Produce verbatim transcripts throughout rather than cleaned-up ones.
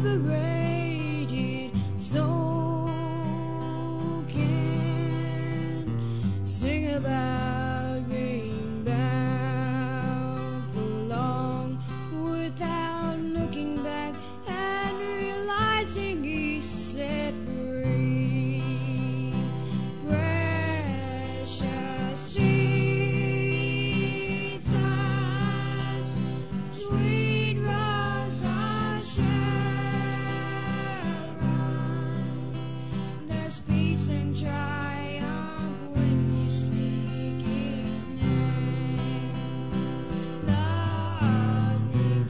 liberated soul can sing about being bound for long without looking back and realizing he's set free. Precious Jesus, sweet rose of Sharon, there's peace and triumph when you speak his name. Loving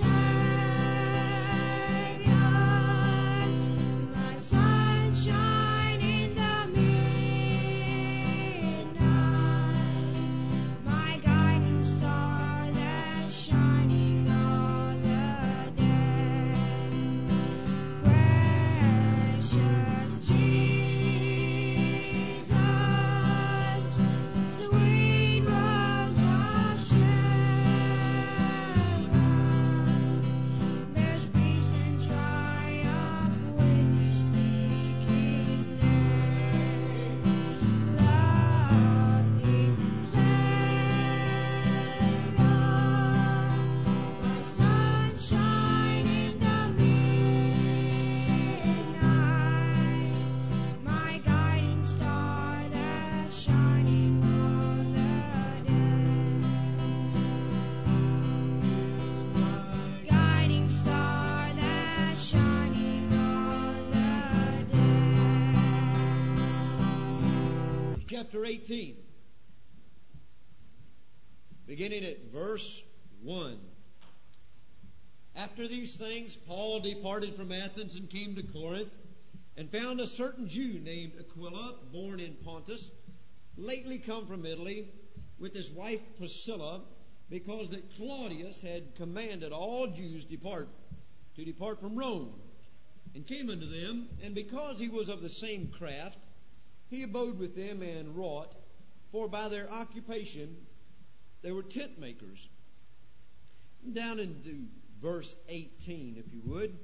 Savior, my sunshine in the midnight, my guiding star that's shining all the day. Precious Jesus, sweet rose of Sharon, there's peace and triumph when you speak his name. Loving Savior, my sunshine in the midnight, my guiding star that's shining all the day. Guiding star that's shining all the day. Chapter eighteen, beginning at verse one. After these things, Paul departed from Athens and came to Corinth, and found a certain Jew named Aquila, born in Pontus, lately come from Italy, with his wife Priscilla, because that Claudius had commanded all Jews depart to depart from Rome, and came unto them, and because he was of the same craft, he abode with them and wrought, for by their occupation they were tent makers. Down into verse eighteen, if you would.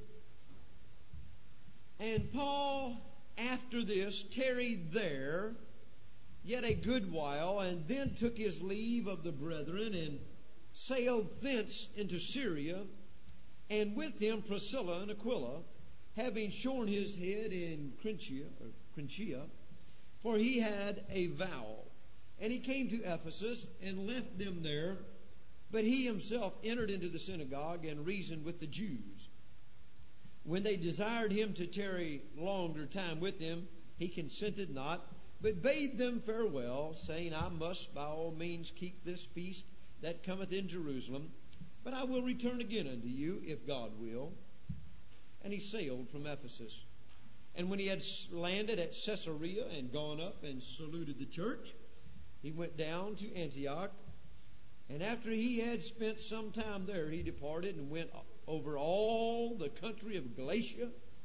And Paul, after this, tarried there yet a good while, and then took his leave of the brethren, and sailed thence into Syria, and with him Priscilla and Aquila, having shorn his head in Crinicia, or Crinicia, for he had a vow. And he came to Ephesus and left them there, but he himself entered into the synagogue and reasoned with the Jews. When they desired him to tarry longer time with them, he consented not, but bade them farewell, saying, I must by all means keep this feast that cometh in Jerusalem, but I will return again unto you, if God will. And he sailed from Ephesus. And when he had landed at Caesarea and gone up and saluted the church, he went down to Antioch. And after he had spent some time there, he departed and went over all the country of Galatia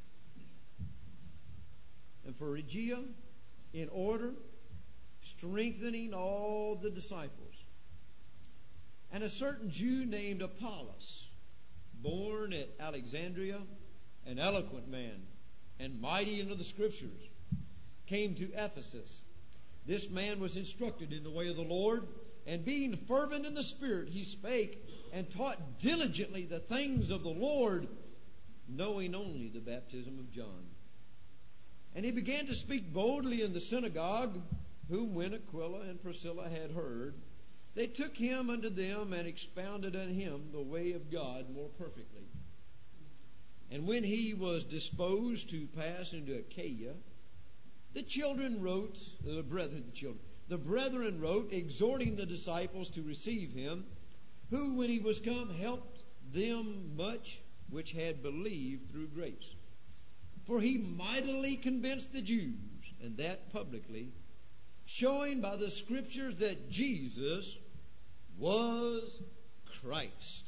and Phrygia, in order, strengthening all the disciples. And a certain Jew named Apollos, born at Alexandria, an eloquent man, and mighty in the Scriptures, came to Ephesus. This man was instructed in the way of the Lord, and being fervent in the Spirit, he spake and taught diligently the things of the Lord, knowing only the baptism of John. And he began to speak boldly in the synagogue, whom when Aquila and Priscilla had heard, they took him unto them and expounded unto him the way of God more perfectly. And when he was disposed to pass into Achaia, the children wrote, the brethren, the children, the brethren wrote, exhorting the disciples to receive him, who, when he was come, helped them much which had believed through grace. For he mightily convinced the Jews, and that publicly, showing by the Scriptures that Jesus was Christ.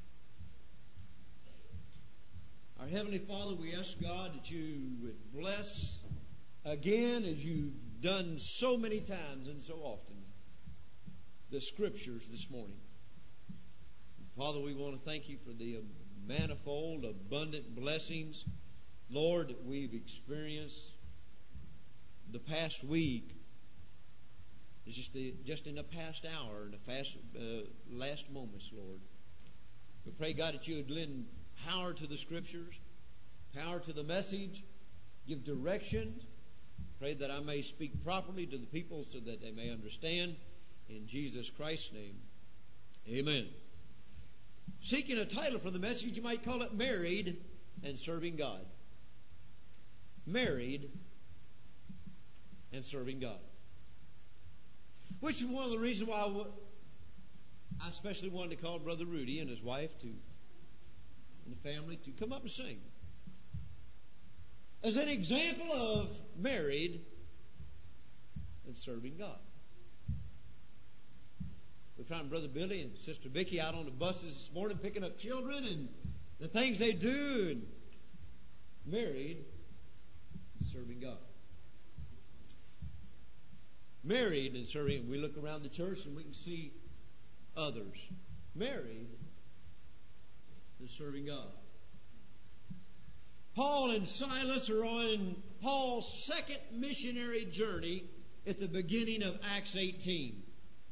Our Heavenly Father, we ask God that you would bless again, as you've done so many times and so often, the Scriptures this morning. Father, we want to thank you for the manifold, abundant blessings, Lord, that we've experienced the past week. It's just, the, just in the past hour, in the fast, uh, last moments, Lord. We pray, God, that you would lend power to the Scriptures, power to the message, give direction. Pray that I may speak properly to the people so that they may understand. In Jesus Christ's name, amen. Seeking a title for the message, you might call it Married and Serving God. Married and Serving God. Which is one of the reasons why I, w- I especially wanted to call Brother Rudy and his wife to, and the family to come up and sing. As an example of married and serving God. We found Brother Billy and Sister Vicky out on the buses this morning picking up children and the things they do, and married and serving God. Married and serving. We look around the church and we can see others married and serving God. Paul and Silas are on Paul's second missionary journey at the beginning of Acts eighteen.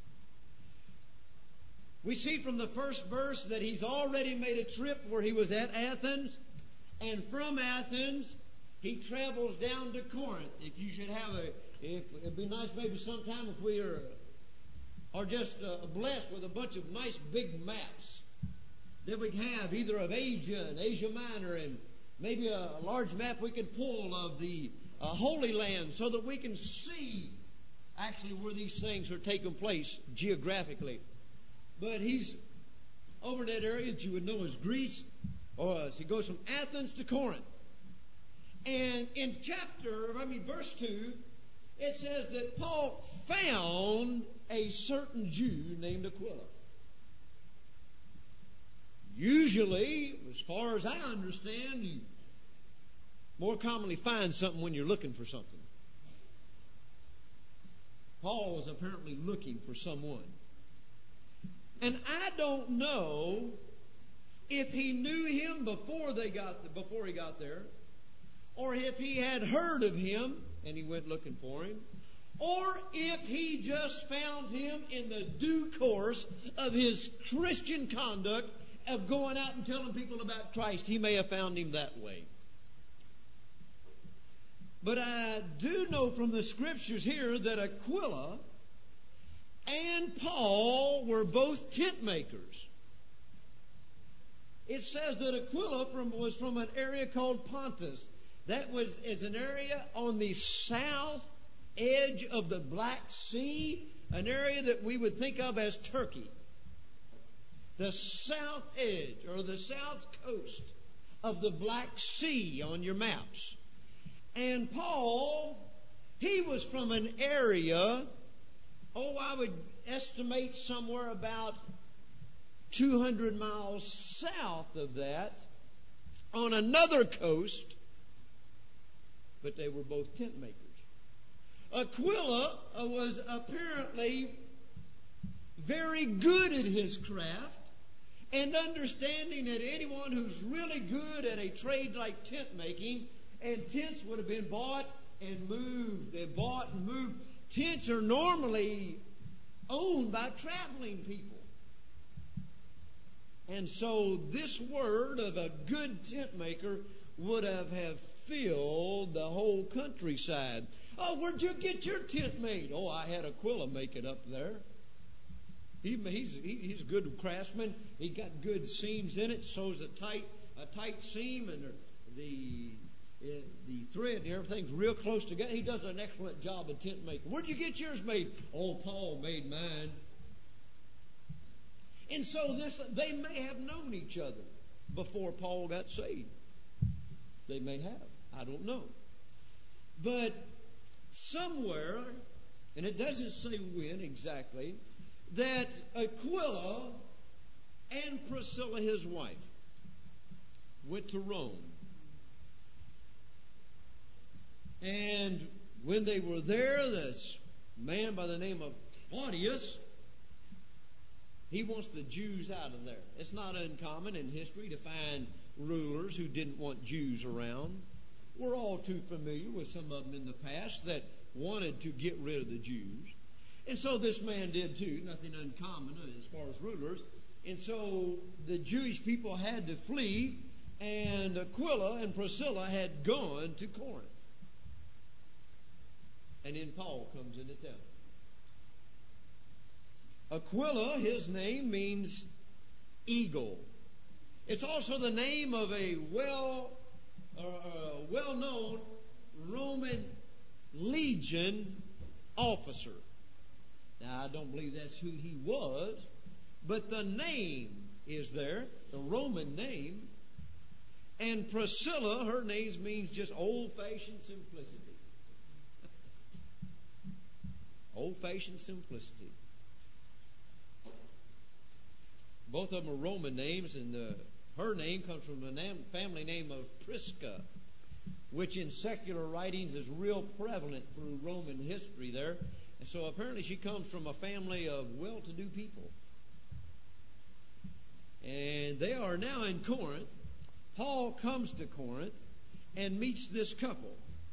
We see from the first verse that he's already made a trip where he was at Athens, and from Athens he travels down to Corinth. If you should have a, if, it'd be nice maybe sometime if we are, are just uh, blessed with a bunch of nice big maps that we have, either of Asia and Asia Minor, and maybe a, a large map we could pull of the uh, Holy Land, so that we can see actually where these things are taking place geographically. But he's over in that area that you would know as Greece, or as he goes from Athens to Corinth. And in chapter, I mean verse two, it says that Paul found a certain Jew named Aquila. Usually, as far as I understand, you more commonly find something when you're looking for something. Paul was apparently looking for someone. And I don't know if he knew him before they got before he got there, or if he had heard of him and he went looking for him, or if he just found him in the due course of his Christian conduct of going out and telling people about Christ. He may have found him that way. But I do know from the Scriptures here that Aquila and Paul were both tent makers. It says that Aquila from, was from an area called Pontus. That was is an area on the south edge of the Black Sea, an area that we would think of as Turkey. The south edge or the south coast of the Black Sea on your maps. And Paul, he was from an area, oh, I would estimate somewhere about two hundred miles south of that, on another coast, but they were both tent makers. Aquila was apparently very good at his craft, and understanding that anyone who's really good at a trade like tent making, and tents would have been bought and moved. They bought and moved. Tents are normally owned by traveling people. And so this word of a good tent maker would have, have filled the whole countryside. Oh, where'd you get your tent made? Oh, I had Aquila make it up there. He, he's, he, he's a good craftsman. He got good seams in it. Sews a tight, a tight seam, and the the thread and everything's real close together. He does an excellent job of tent making. Where'd you get yours made? Oh, Paul made mine. And so this, they may have known each other before Paul got saved. They may have. I don't know. But somewhere, and it doesn't say when exactly, that Aquila and Priscilla, his wife, went to Rome. And when they were there, this man by the name of Claudius He wants the Jews out of there. It's not uncommon in history to find rulers who didn't want Jews around. We're all too familiar with some of them in the past that wanted to get rid of the Jews. And so this man did too, nothing uncommon as far as rulers. And so the Jewish people had to flee, and Aquila and Priscilla had gone to Corinth. And then Paul comes into town. Aquila, his name means eagle. It's also the name of a well, uh, well-known Roman legion officer. Now, I don't believe that's who he was, but the name is there, the Roman name. And Priscilla, her name means just old-fashioned simplicity. Old-fashioned simplicity. Both of them are Roman names, and uh, her name comes from the name, family name of Prisca, which in secular writings is real prevalent through Roman history there. And so apparently she comes from a family of well-to-do people. And they are now in Corinth. Paul comes to Corinth and meets this couple.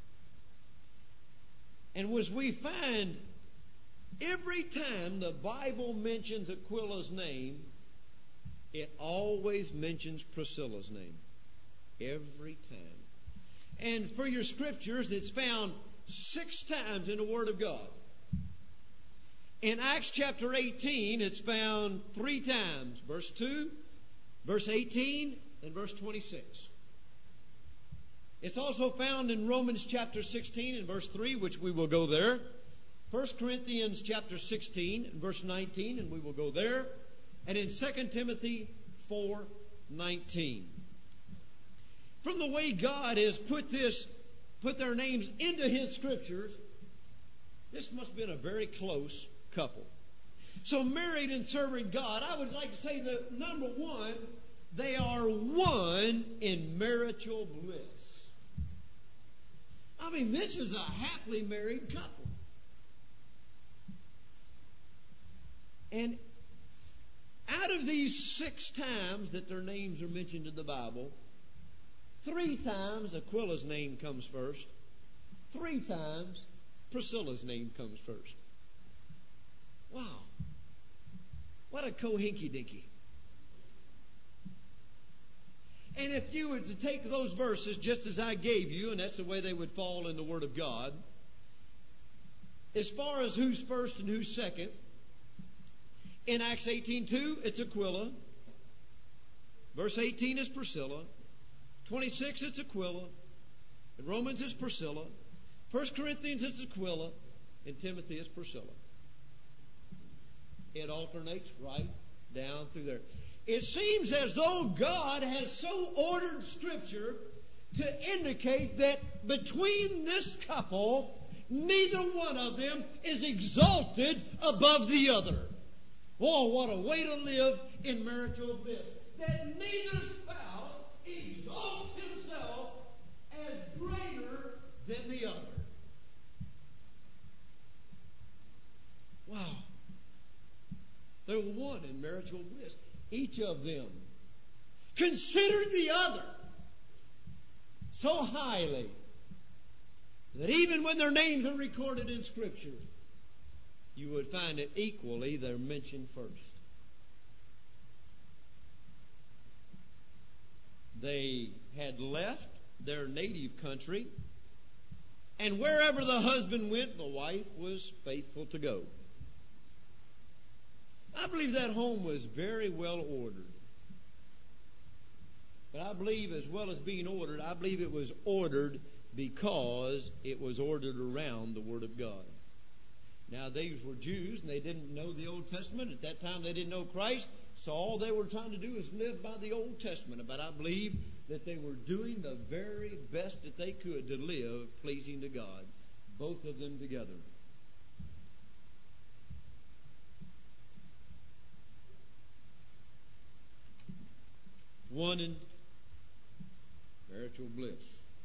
And as we find, every time the Bible mentions Aquila's name, it always mentions Priscilla's name. Every time. And for your scriptures, it's found six times in the Word of God. In Acts chapter eighteen, it's found three times. Verse two, verse eighteen, and verse twenty-six. It's also found in Romans chapter sixteen and verse three, which we will go there. First Corinthians chapter sixteen and verse nineteen, and we will go there. And in Second Timothy four nineteen. From the way God has put this, put their names into His scriptures, this must have been a very close couple. So married and serving God, I would like to say that number one, they are one in marital bliss. I mean, this is a happily married couple. And out of these six times that their names are mentioned in the Bible, three times Aquila's name comes first. Three times Priscilla's name comes first. Wow. What a cohinky-dinky. And if you were to take those verses just as I gave you, and that's the way they would fall in the Word of God, as far as who's first and who's second, in Acts eighteen two, it's Aquila. Verse eighteen is Priscilla. twenty-six, it's Aquila. In Romans, it's Priscilla. First Corinthians, it's Aquila. In Timothy, it's Priscilla. It alternates right down through there. It seems as though God has so ordered Scripture to indicate that between this couple, neither one of them is exalted above the other. Oh, what a way to live in marital bliss. That neither spouse exalts himself as greater than the other. Wow. They're one in marital bliss. Each of them considered the other so highly that even when their names are recorded in Scripture, you would find it equally they're mentioned first. They had left their native country, and wherever the husband went, the wife was faithful to go. I believe that home was very well ordered. But I believe, as well as being ordered, I believe it was ordered because it was ordered around the Word of God. Now, these were Jews, and they didn't know the Old Testament. At that time, they didn't know Christ. So all they were trying to do is live by the Old Testament. But I believe that they were doing the very best that they could to live pleasing to God. Both of them together. One in marital bliss.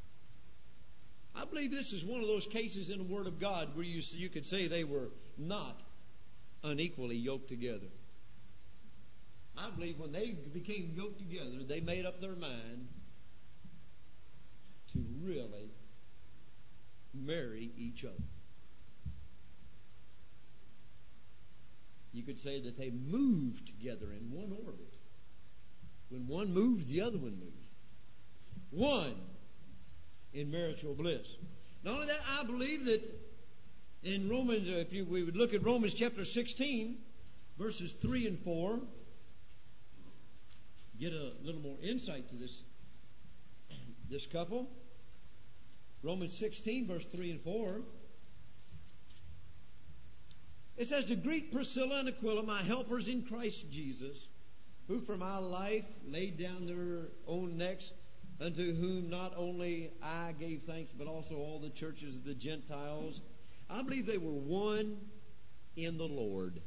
I believe this is one of those cases in the Word of God where you, you could say they were not unequally yoked together. I believe when they became yoked together, they made up their mind to really marry each other. You could say that they moved together in one orbit. When one moves, the other one moves. One in marital bliss. Not only that, I believe that in Romans, if you, we would look at Romans chapter sixteen, verses three and four, get a little more insight to this, this couple. Romans sixteen, verse three and four. It says, to greet Priscilla and Aquila, my helpers in Christ Jesus, who for my life laid down their own necks, unto whom not only I gave thanks, but also all the churches of the Gentiles. I believe they were one in the Lord.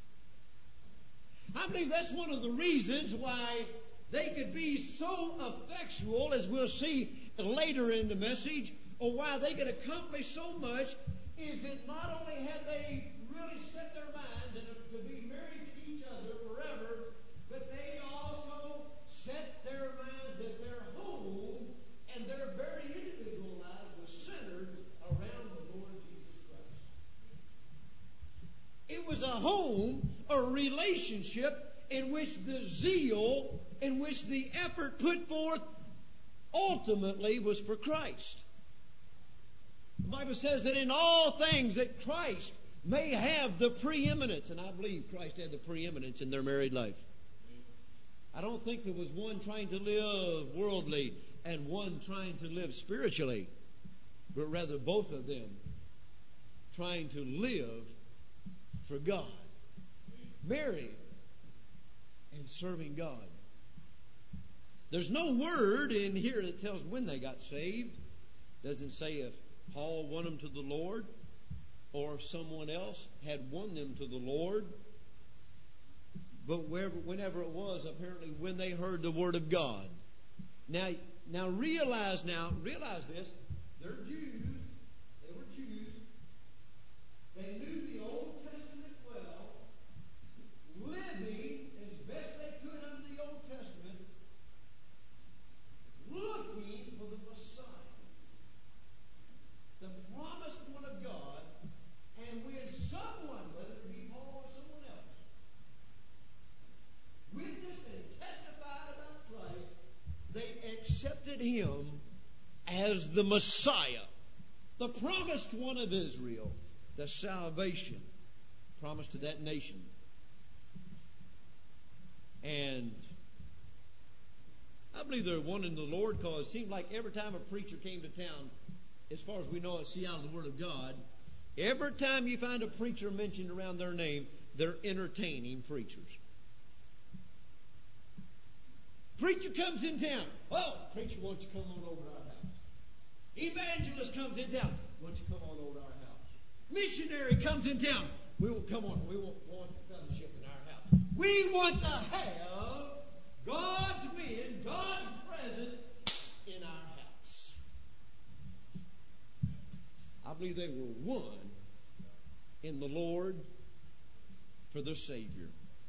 I believe that's one of the reasons why they could be so effectual, as we'll see later in the message, or why they could accomplish so much, is that not only had they really set their minds and to be married to each other forever, but they also set their minds that their home and their very individual lives was centered around the Lord Jesus Christ. It was a home, a relationship in which the zeal, in which the effort put forth ultimately was for Christ. The Bible says that in all things that Christ may have the preeminence, and I believe Christ had the preeminence in their married life. I don't think there was one trying to live worldly and one trying to live spiritually, but rather both of them trying to live for God, married and serving God. There's no word in here that tells when they got saved. It doesn't say if Paul won them to the Lord or if someone else had won them to the Lord. But wherever, whenever it was, apparently when they heard the word of God. Now, now realize now, realize this. They're Jews. They were Jews. They knew the Old Testament well, living as best they could under the Old Testament, looking for the Messiah, the promised one of God. And when someone, whether it be Paul or someone else, witnessed and testified about Christ, they accepted him as the Messiah, the promised one of Israel, the salvation promised to that nation. And I believe they're one in the Lord, because it seemed like every time a preacher came to town, as far as we know at Seattle, the Word of God, every time you find a preacher mentioned around their name, they're entertaining preachers. Preacher comes in town. Oh, preacher, won't you come on over to our house? Evangelist comes in town. Won't you come on over to our house? Missionary comes in town. We will come on. We will want fellowship in our house. We want to have God's men, God's presence in our house. I believe they were one in the Lord for their Savior.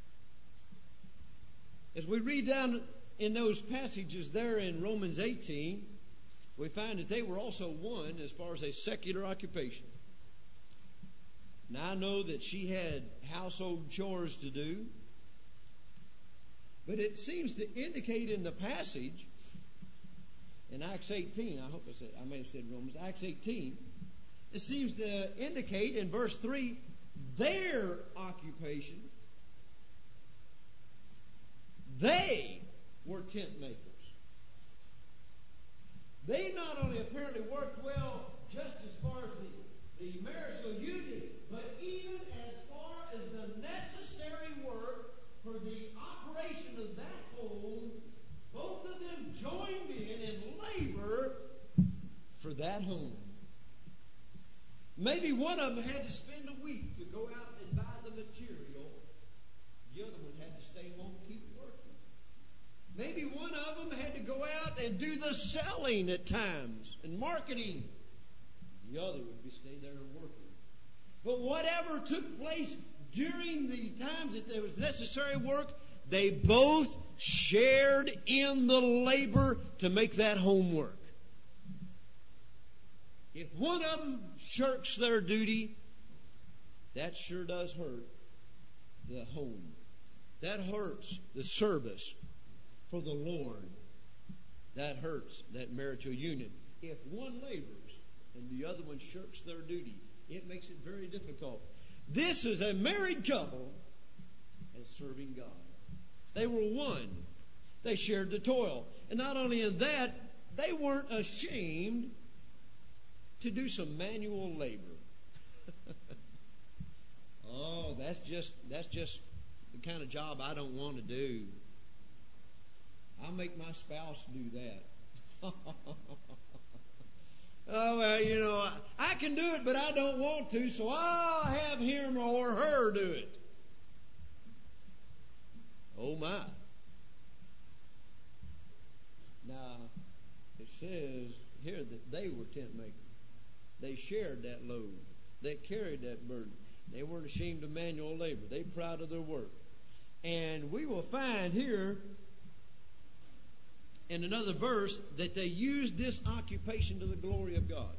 As we read down in those passages there in Romans eighteen, we find that they were also one as far as a secular occupation. Now, I know that she had household chores to do, but it seems to indicate in the passage in Acts eighteen, I hope I said, I may have said Romans, Acts eighteen, it seems to indicate in verse three their occupation. They were tent makers. They not only apparently worked well just as far as the, the marital union, but even as far as the necessary work for the operation of that home, both of them joined in and labor for that home. Maybe one of them had to spend a week to go out and buy the material. The other one had to stay home and keep working. Maybe one of them had to go out and do the selling at times and marketing. The other would be stay there and working. But whatever took place during the times that there was necessary work, they both shared in the labor to make that home work. If one of them shirks their duty, that sure does hurt the home. That hurts the service for the Lord. That hurts that marital union. If one labors and the other one shirks their duty, it makes it very difficult. This is a married couple and serving God. They were one. They shared the toil. And not only in that, they weren't ashamed to do some manual labor. Oh, that's just that's just the kind of job I don't want to do. I'll make my spouse do that. Oh, well, you know, I, I can do it, but I don't want to, so I'll have him or her do it. Oh, my. Now, it says here that they were tent makers. They shared that load. They carried that burden. They weren't ashamed of manual labor. They were proud of their work. And we will find here in another verse that they used this occupation to the glory of God.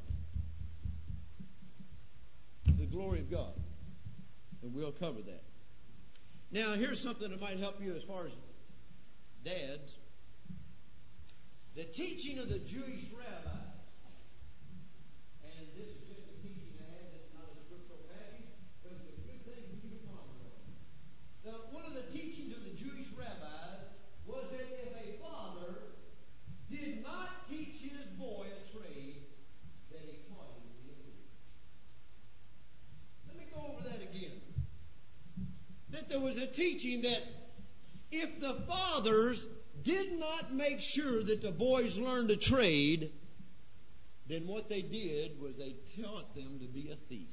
The glory of God. And we'll cover that. Now, here's something that might help you as far as dads. The teaching of the Jewish rabbis. And this is just a teaching I had. That's not a scriptural passage, but it's a good thing for you to ponder on. Now, one of the teachings of the Jewish rabbis was that if a father did not teach his boy a trade, then he taught him to be a thief. Let me go over that again. That there was a teaching that if the fathers did not make sure that the boys learned a trade, then what they did was they taught them to be a thief.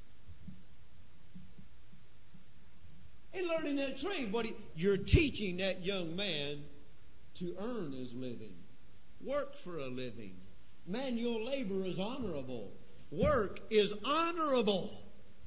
In learning that trade, what you're teaching that young man to earn his living, work for a living. Manual labor is honorable. Work is honorable.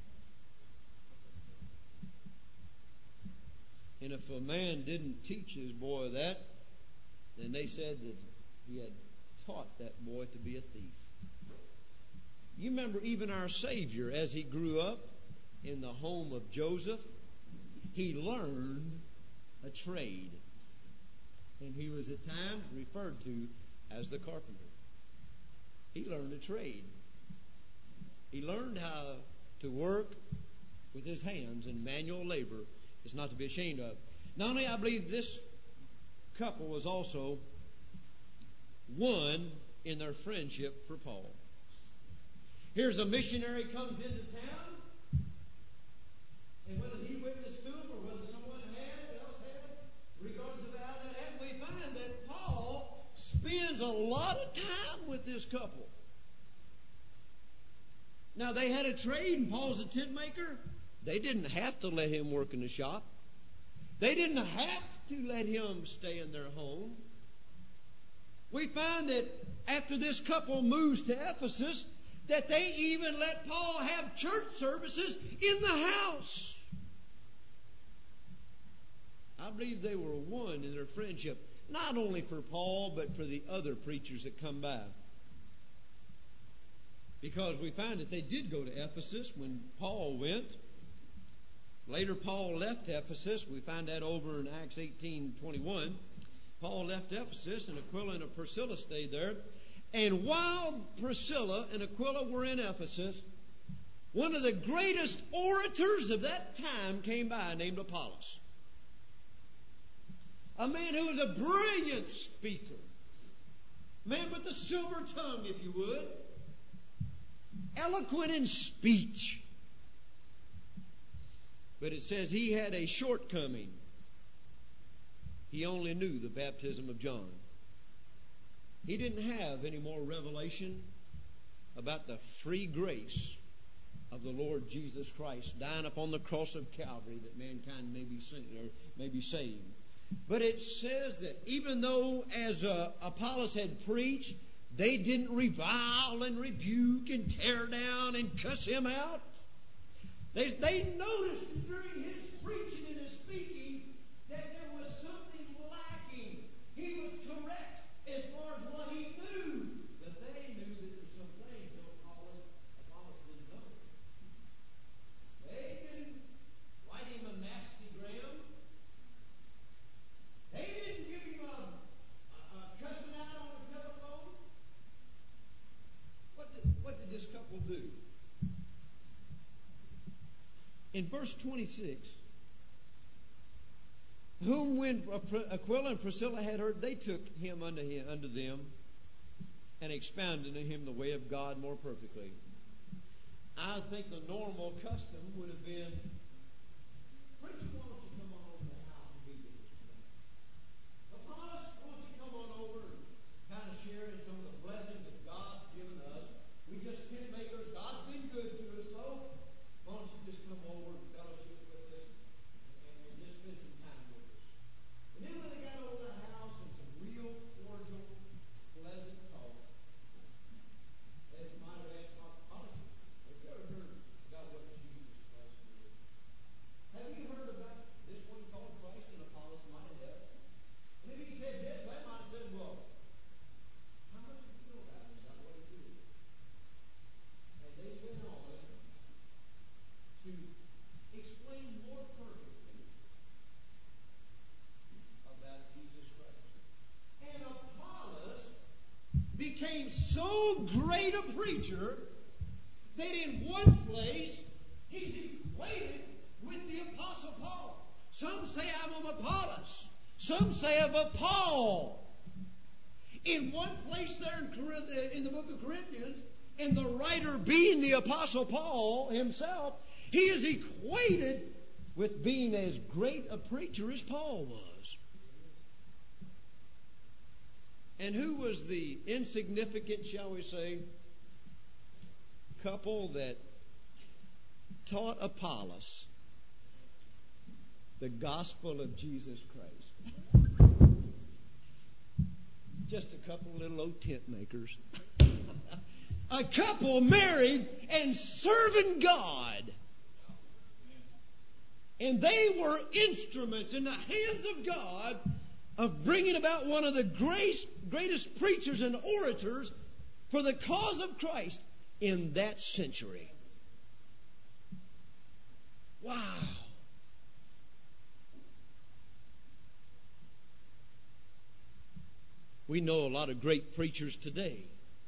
And if a man didn't teach his boy that, then they said that he had taught that boy to be a thief. You remember even our Savior, as he grew up in the home of Joseph, he learned a trade. And he was at times referred to as the carpenter. He learned a trade. He learned how to work with his hands, and manual labor is not to be ashamed of. Not only I believe this couple was also one in their friendship for Paul. Here's a missionary comes into town, and whether he witnessed to him or whether someone had else had, regardless of how that happened, we find that Paul spends a lot of time with this couple. Now, they had a trade, and Paul's a tent maker. They didn't have to let him work in the shop. They didn't have to let him stay in their home. We find that after this couple moves to Ephesus, that they even let Paul have church services in the house. I believe they were one in their friendship, not only for Paul, but for the other preachers that come by. Because we find that they did go to Ephesus when Paul went. Later, Paul left Ephesus. We find that over in Acts eighteen twenty-one. Paul left Ephesus, and Aquila and Priscilla stayed there. And while Priscilla and Aquila were in Ephesus, one of the greatest orators of that time came by named Apollos. A man who was a brilliant speaker. A man with a silver tongue, if you would. Eloquent in speech. But it says he had a shortcoming. He only knew the baptism of John. He didn't have any more revelation about the free grace of the Lord Jesus Christ dying upon the cross of Calvary that mankind may be saved. Or may be saved. But it says that even though as uh, Apollos had preached, they didn't revile and rebuke and tear down and cuss him out. They, they noticed during his preaching and his speaking that there was In verse twenty-six, whom when Aquila and Priscilla had heard, they took him unto him unto them, and expounded to him the way of God more perfectly. I think the normal custom would have been, preacher, why don't you come on over to the house and be with us today? Apollos, why don't you come on over and kind of share in some of the blessings that God's given us? We just tent makers. God's been good to us, though. Why don't you just come over and fellowship with us and, and just spend some time with us? And then when they got over to the house and some real cordial, pleasant talk, they might have asked Apollos, have you ever heard about what Jesus Christ did? Have you heard about this one called Christ? And Apollos might have. And if he said yes, they might have said, well, how much do you know about him? About what he did? And they went on to explain more perfectly about Jesus Christ. And Apollos became so great a preacher that in one place he's equated with the Apostle Paul. Some say I'm of Apollos. Some say of a Paul. In one place there in, Corinth, in the book of Corinthians, and the writer being the Apostle Paul himself, he is equated with being as great a preacher as Paul was. And who was the insignificant, shall we say, couple that taught Apollos the gospel of Jesus Christ? Just a couple little old tent makers. A couple married and serving God. And they were instruments in the hands of God of bringing about one of the greatest, greatest preachers and orators for the cause of Christ in that century. Wow. We know a lot of great preachers today.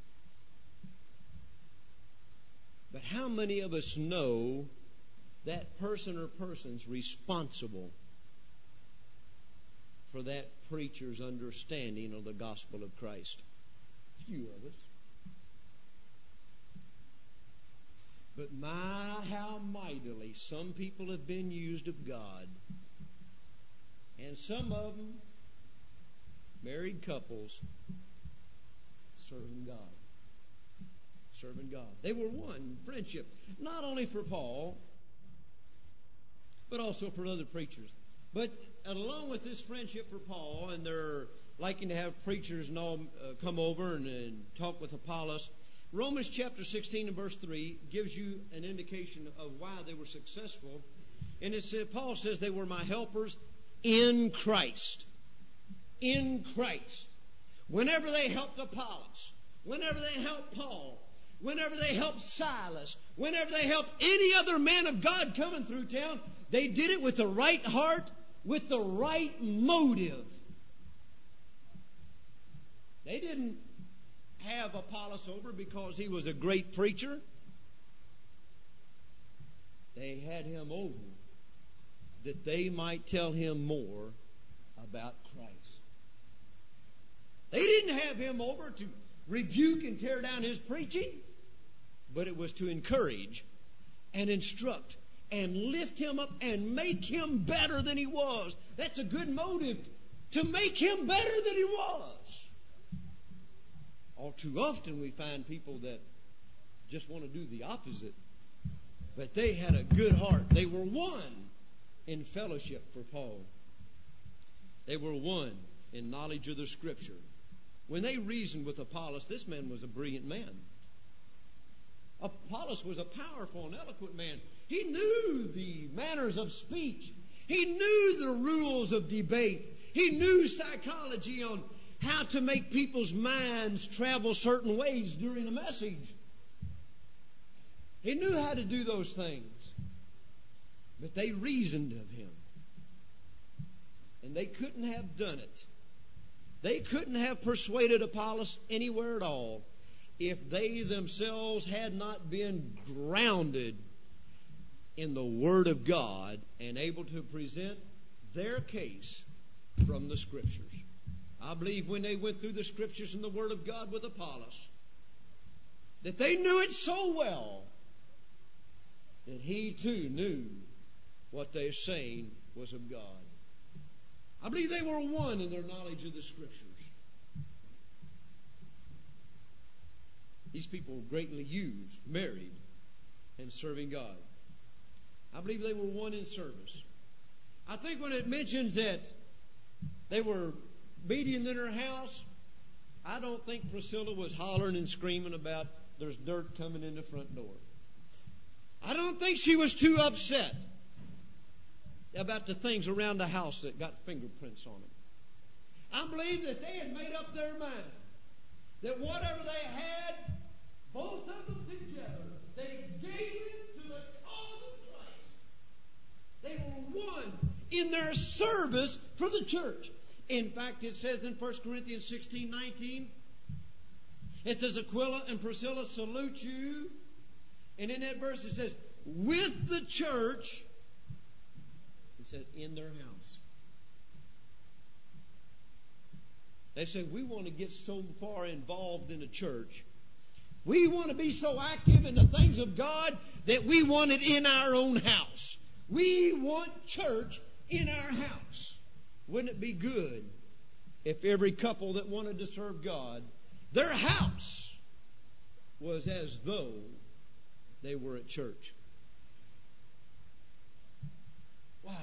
But how many of us know that person or persons responsible for that preacher's understanding of the gospel of Christ? Few of us. But my, how mightily some people have been used of God. And some of them, married couples, serving God. Serving God. They were one, friendship, not only for Paul, but also for other preachers. But along with this friendship for Paul, and they're liking to have preachers and all uh, come over and, and talk with Apollos, Romans chapter sixteen and verse three gives you an indication of why they were successful. And it said, Paul says they were my helpers in Christ. In Christ. Whenever they helped Apollos, whenever they helped Paul, whenever they helped Silas, whenever they helped any other man of God coming through town, they did it with the right heart, with the right motive. They didn't have Apollos over because he was a great preacher. They had him over that they might tell him more about Christ. They didn't have him over to rebuke and tear down his preaching, but it was to encourage and instruct and lift him up and make him better than he was. That's a good motive, to make him better than he was. All too often we find people that just want to do the opposite. But they had a good heart. They were one in fellowship for Paul. They were one in knowledge of the Scripture. When they reasoned with Apollos, this man was a brilliant man. Apollos was a powerful and eloquent man. He knew the manners of speech. He knew the rules of debate. He knew psychology on how to make people's minds travel certain ways during a message. He knew how to do those things. But they reasoned of him. And they couldn't have done it. They couldn't have persuaded Apollos anywhere at all if they themselves had not been grounded in the Word of God and able to present their case from the Scriptures. I believe when they went through the Scriptures and the Word of God with Apollos, that they knew it so well that he too knew what they're saying was of God. I believe they were one in their knowledge of the Scriptures. These people were greatly used, married, and serving God. I believe they were one in service. I think when it mentions that they were meeting in her house, I don't think Priscilla was hollering and screaming about there's dirt coming in the front door. I don't think she was too upset about the things around the house that got fingerprints on them. I believe that they had made up their mind that whatever they had, both of them together, they gave it to the cause of Christ. They were one in their service for the church. In fact, it says in First Corinthians sixteen nineteen, it says, Aquila and Priscilla salute you. And in that verse it says, with the church, it says, in their house. They say, we want to get so far involved in the church. We want to be so active in the things of God that we want it in our own house. We want church in our house. Wouldn't it be good if every couple that wanted to serve God, their house was as though they were at church? Wow.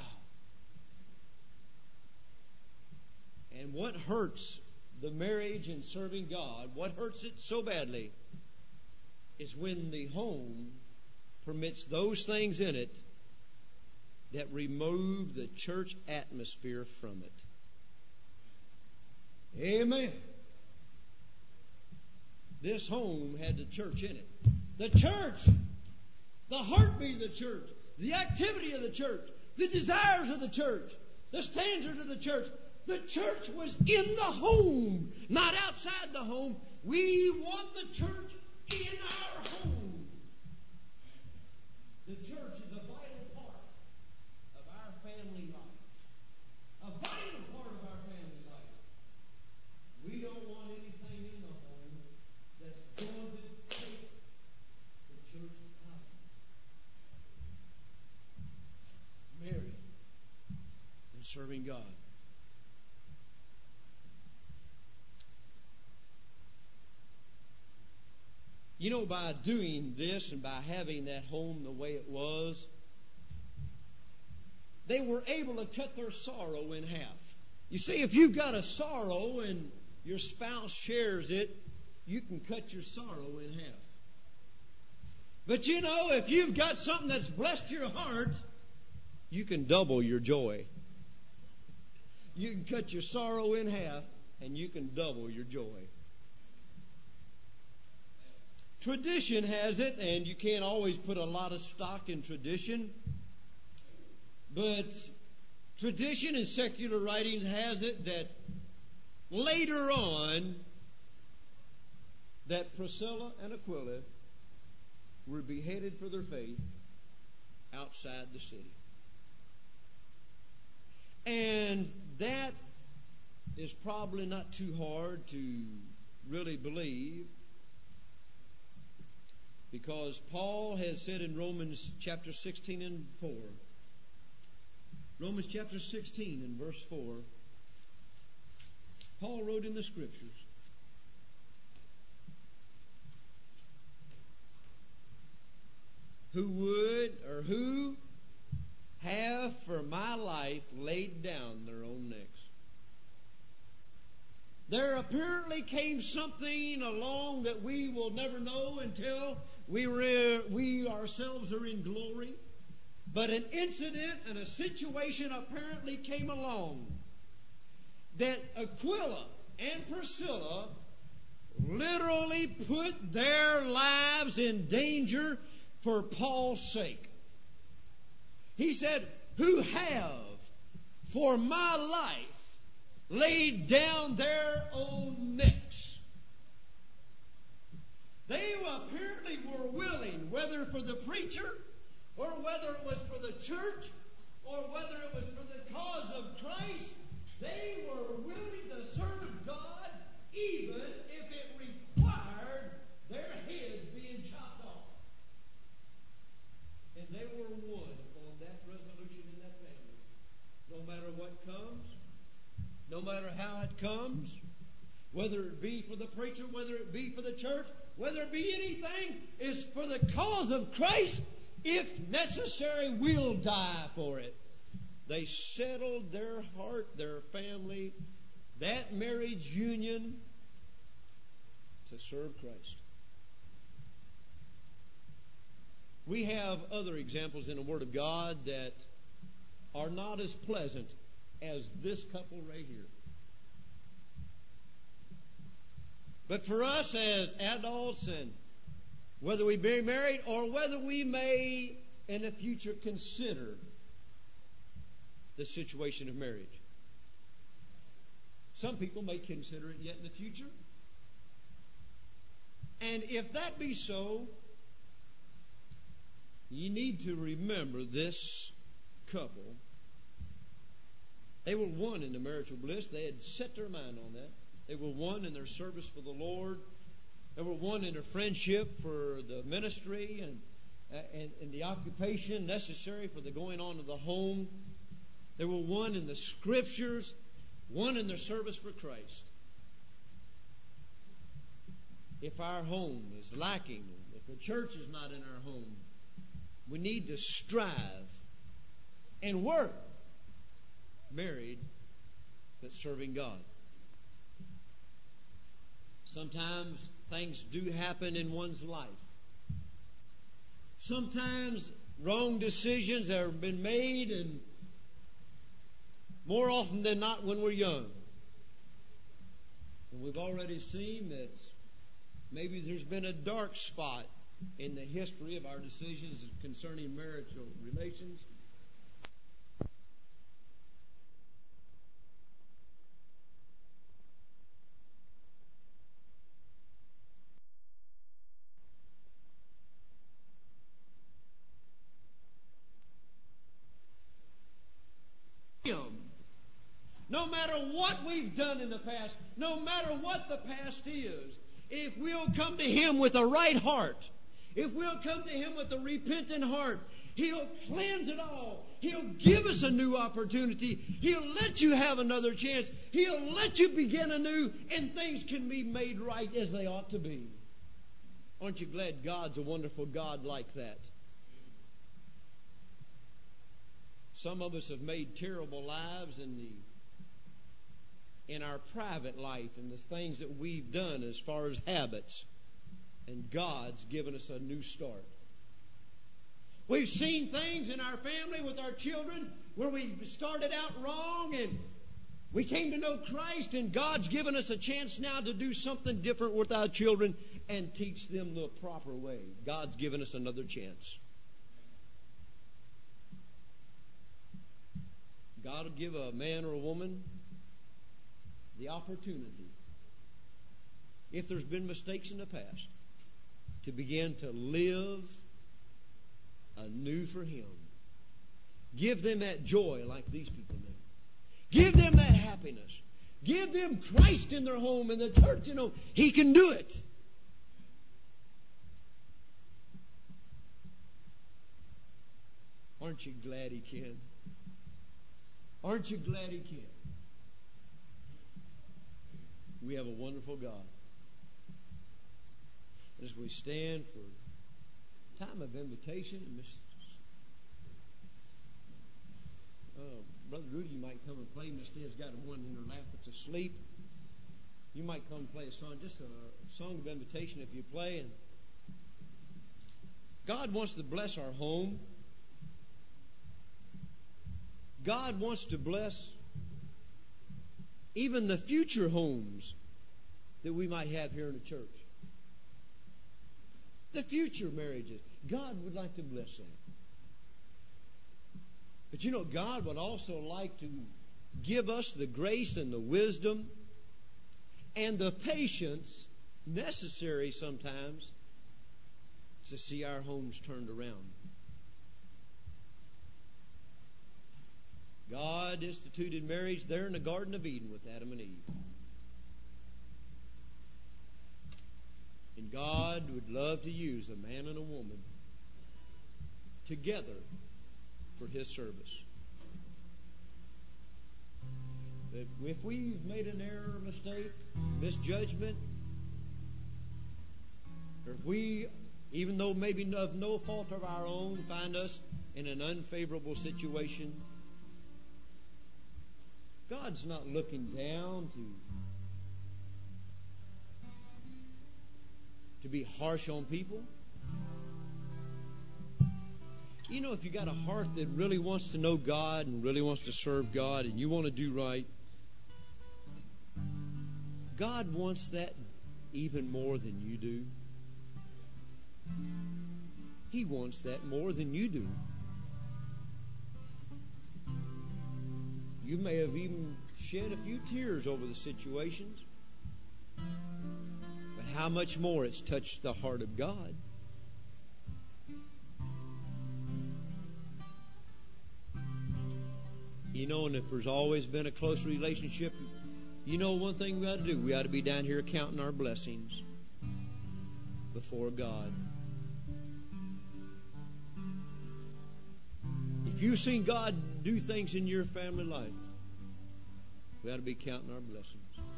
And what hurts the marriage and serving God, what hurts it so badly, is when the home permits those things in it that remove the church atmosphere from it. Amen. This home had the church in it. The church, the heartbeat of the church, the activity of the church, the desires of the church, the standards of the church. The church was in the home, not outside the home. We want the church in our home. The church is a vital part of our family life. A vital part of our family life. We don't want anything in the home that's going to take the church out. Married and serving God. You know, by doing this and by having that home the way it was, they were able to cut their sorrow in half. You see, if you've got a sorrow and your spouse shares it, you can cut your sorrow in half. But you know, if you've got something that's blessed your heart, you can double your joy. You can cut your sorrow in half and you can double your joy. Tradition has it, and you can't always put a lot of stock in tradition, but tradition and secular writings has it that later on that Priscilla and Aquila were beheaded for their faith outside the city. And that is probably not too hard to really believe, because Paul has said in Romans chapter sixteen and four, Romans chapter sixteen and verse four, Paul wrote in the Scriptures, who would or who have for my life laid down their own necks. There apparently came something along that we will never know until we, re- we ourselves are in glory. But an incident and a situation apparently came along that Aquila and Priscilla literally put their lives in danger for Paul's sake. He said, who have for my life laid down their own necks. They apparently were willing, whether for the preacher or whether it was for the church, or whether it was for the cause of Christ, they were willing to serve God even if it required their heads being chopped off. And they were one on that resolution in that family. No matter what comes, no matter how it comes, whether it be for the preacher, whether it be for the church, whether it be anything, is for the cause of Christ. If necessary, we'll die for it. They settled their heart, their family, that marriage union to serve Christ. We have other examples in the Word of God that are not as pleasant as this couple right here. But for us as adults, and whether we be married or whether we may in the future consider the situation of marriage. Some people may consider it yet in the future. And if that be so, you need to remember this couple. They were one in the marital bliss. They had set their mind on that. They were one in their service for the Lord. They were one in their friendship for the ministry and, and, and the occupation necessary for the going on of the home. They were one in the Scriptures, one in their service for Christ. If our home is lacking, if the church is not in our home, we need to strive and work married but serving God. Sometimes things do happen in one's life. Sometimes wrong decisions have been made, and more often than not when we're young. And we've already seen that maybe there's been a dark spot in the history of our decisions concerning marital relations. No matter what we've done in the past, no matter what the past is, if we'll come to Him with a right heart, if we'll come to Him with a repentant heart, He'll cleanse it all. He'll give us a new opportunity. He'll let you have another chance. He'll let you begin anew, and things can be made right as they ought to be. Aren't you glad God's a wonderful God like that? Some of us have made terrible lives in the in our private life and the things that we've done as far as habits. And God's given us a new start. We've seen things in our family with our children where we started out wrong and we came to know Christ, and God's given us a chance now to do something different with our children and teach them the proper way. God's given us another chance. God will give a man or a woman the opportunity, if there's been mistakes in the past, to begin to live anew for Him. Give them that joy like these people did. Give them that happiness. Give them Christ in their home and the church. You know, He can do it. Aren't you glad He can? Aren't you glad He can? We have a wonderful God. As we stand for time of invitation, and Miss uh, Brother Rudy, you might come and play. Miss Dea's got one in her lap that's asleep. You might come and play a song, just a song of invitation if you play. And God wants to bless our home. God wants to bless even the future homes that we might have here in the church. The future marriages. God would like to bless that. But you know, God would also like to give us the grace and the wisdom and the patience necessary sometimes to see our homes turned around. God instituted marriage there in the Garden of Eden with Adam and Eve. And God would love to use a man and a woman together for His service. But if we've made an error, mistake, misjudgment, or if we, even though maybe of no fault of our own, find us in an unfavorable situation, God's not looking down to to be harsh on people. You know, if you got a heart that really wants to know God and really wants to serve God and you want to do right, God wants that even more than you do. He wants that more than you do. You may have even shed a few tears over the situations, but how much more it's touched the heart of God. You know, and if there's always been a close relationship, you know one thing we ought to do. We ought to be down here counting our blessings before God. If you've seen God do things in your family life, we ought to be counting our blessings.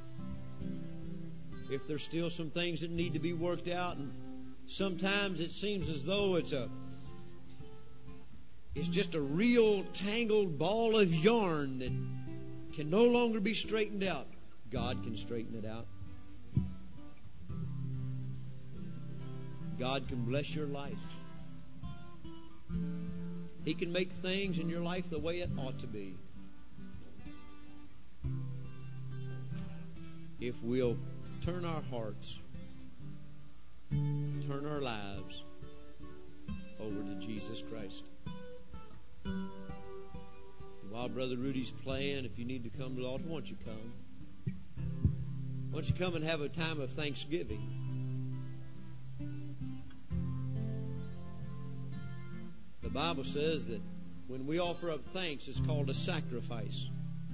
If there's still some things that need to be worked out, and sometimes it seems as though it's a it's just a real tangled ball of yarn that can no longer be straightened out, God can straighten it out. God can bless your life. He can make things in your life the way it ought to be. If we'll turn our hearts, turn our lives over to Jesus Christ. While Brother Rudy's playing, if you need to come to the altar, why don't you come? Why don't you come and have a time of thanksgiving? The Bible says that when we offer up thanks, it's called a sacrifice.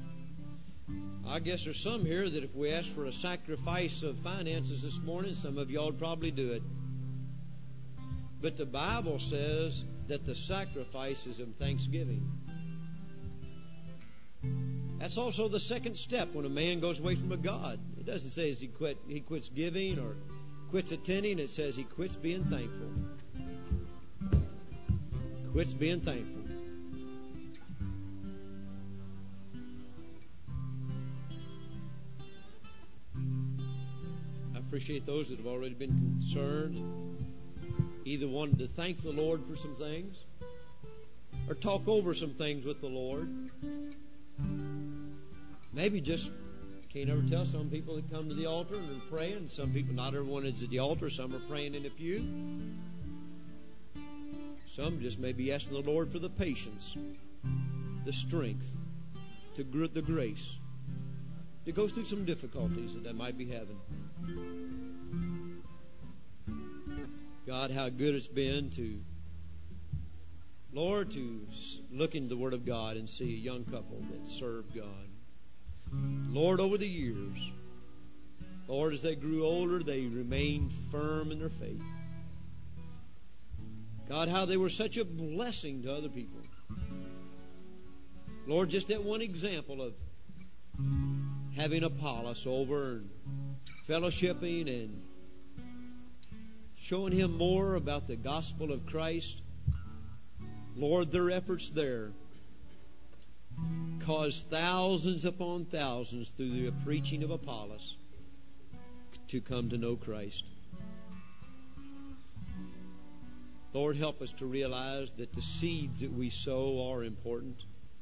I guess there's some here that if we ask for a sacrifice of finances this morning, some of y'all would probably do it. But the Bible says that the sacrifice is of thanksgiving. That's also the second step when a man goes away from a God. It doesn't say he quit, he quits giving or quits attending. It says he quits being thankful. Quits being thankful. I appreciate those that have already been concerned, either wanted to thank the Lord for some things or talk over some things with the Lord. Maybe just, can't ever tell, some people that come to the altar and are praying. Some people, not everyone is at the altar. Some are praying in a pew. Some just may be asking the Lord for the patience, the strength, to gr- the grace to go through some difficulties that they might be having. God, how good it's been to, Lord, to look into the Word of God and see a young couple that served God. Lord, over the years, Lord, as they grew older, they remained firm in their faith. God, how they were such a blessing to other people. Lord, just that one example of having Apollos over and fellowshipping and showing him more about the gospel of Christ. Lord, their efforts there caused thousands upon thousands through the preaching of Apollos to come to know Christ. Lord, help us to realize that the seeds that we sow are important.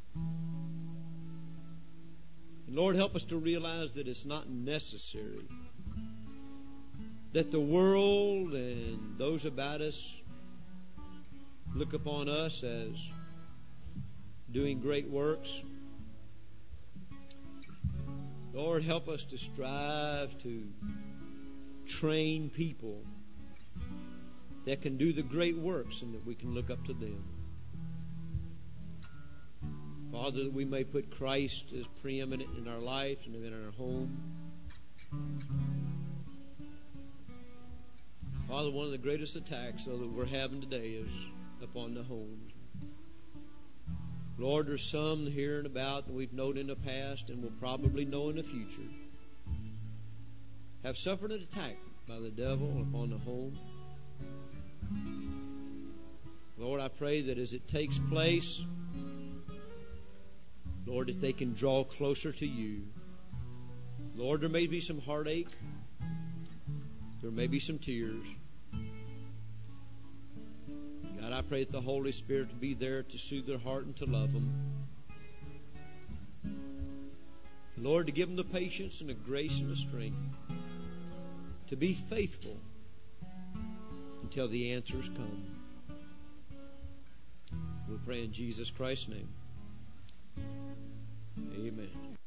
And Lord, help us to realize that it's not necessary that the world and those about us look upon us as doing great works. Lord, help us to strive to train people that can do the great works and that we can look up to them. Father, that we may put Christ as preeminent in our life and in our home. Father, one of the greatest attacks, though, that we're having today is upon the homes. Lord, there's some here and about that we've known in the past and will probably know in the future have suffered an attack by the devil upon the home. Lord, I pray that as it takes place, Lord, if they can draw closer to you. Lord, there may be some heartache. There may be some tears. God, I pray that the Holy Spirit will be there to soothe their heart and to love them. Lord, to give them the patience and the grace and the strength to be faithful until the answers come. We pray in Jesus Christ's name. Amen.